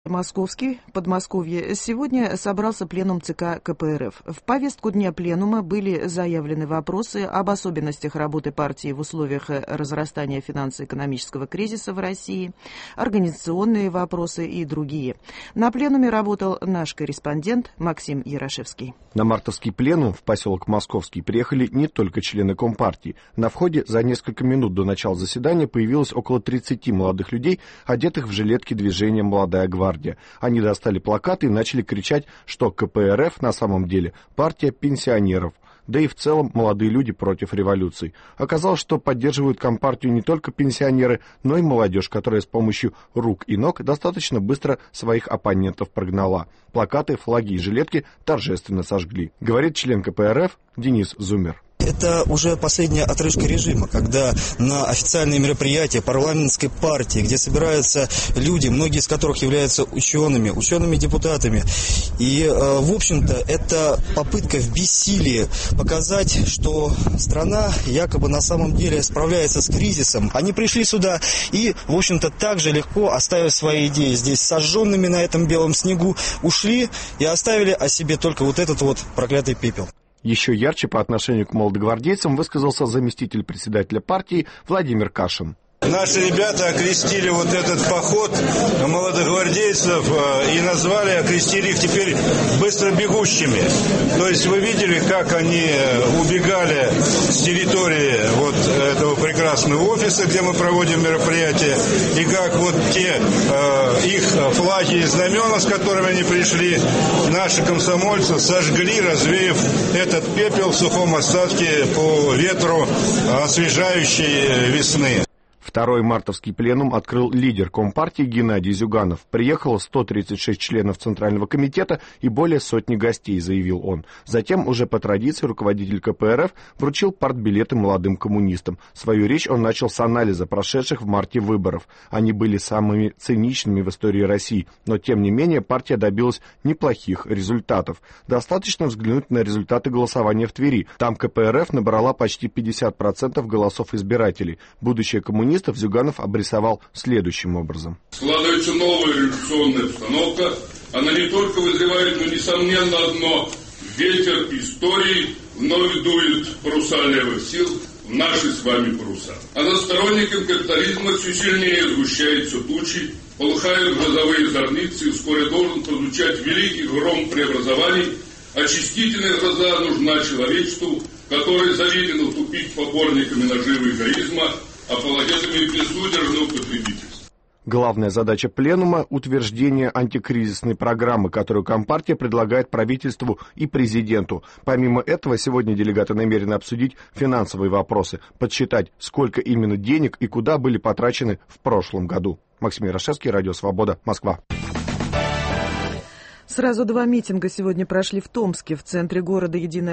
Московский, Подмосковье, сегодня собрался пленум ЦК КПРФ. В повестку дня пленума были заявлены вопросы об особенностях работы партии в условиях разрастания финансово-экономического кризиса в России, организационные вопросы и другие. На пленуме работал наш корреспондент Максим Ярошевский. На мартовский пленум в поселок Московский приехали не только члены Компартии. На входе за несколько минут до начала заседания появилось около 30 молодых людей, одетых в жилетки движения «Молодая гвардия». Они достали плакаты и начали кричать, что КПРФ на самом деле партия пенсионеров, да и в целом молодые люди против революции. Оказалось, что поддерживают Компартию не только пенсионеры, но и молодежь, которая с помощью рук и ног достаточно быстро своих оппонентов прогнала. Плакаты, флаги и жилетки торжественно сожгли, говорит член КПРФ Денис Зумер. Это уже последняя отрыжка режима, когда на официальные мероприятия парламентской партии, где собираются люди, многие из которых являются учеными-депутатами. И, в общем-то, это попытка в бессилии показать, что страна якобы на самом деле справляется с кризисом. Они пришли сюда и, в общем-то, так же легко, оставив свои идеи здесь сожженными на этом белом снегу, ушли и оставили о себе только вот этот вот проклятый пепел. Еще ярче по отношению к молодогвардейцам высказался заместитель председателя партии Владимир Кашин. Наши ребята окрестили вот этот поход молодогвардейцев и окрестили их теперь быстробегущими. То есть вы видели, как они убегали с территории вот этого прекрасного офиса, где мы проводим мероприятия, и как вот те их флаги и знамена, с которыми они пришли, наши комсомольцы сожгли, развеяв этот пепел в сухом остатке по ветру освежающей весны. Второй мартовский пленум открыл лидер Компартии Геннадий Зюганов. Приехало 136 членов Центрального комитета и более сотни гостей, заявил он. Затем, уже по традиции, руководитель КПРФ вручил партбилеты молодым коммунистам. Свою речь он начал с анализа прошедших в марте выборов. Они были самыми циничными в истории России, но тем не менее партия добилась неплохих результатов. Достаточно взглянуть на результаты голосования в Твери. Там КПРФ набрала почти 50% голосов избирателей. Будущее коммунистов Зюганов обрисовал следующим образом. Складывается новая революционная обстановка. Она не только вызывает, но, несомненно, одно. Ветер истории вновь дует паруса левых сил в наши с вами паруса. А за сторонникам капитализма все сильнее сгущаются тучи, полыхают грозовые зорницы, и вскоре должен прозвучать великий гром преобразований. Очистительная гроза нужна человечеству, которое заведено втупить поборниками наживы эгоизма, апологетами безудержного потребительства. Главная задача пленума – утверждение антикризисной программы, которую Компартия предлагает правительству и президенту. Помимо этого, сегодня делегаты намерены обсудить финансовые вопросы, подсчитать, сколько именно денег и куда были потрачены в прошлом году. Максим Ярошевский, Радио Свобода, Москва. Сразу два митинга сегодня прошли в Томске. В центре города «Единая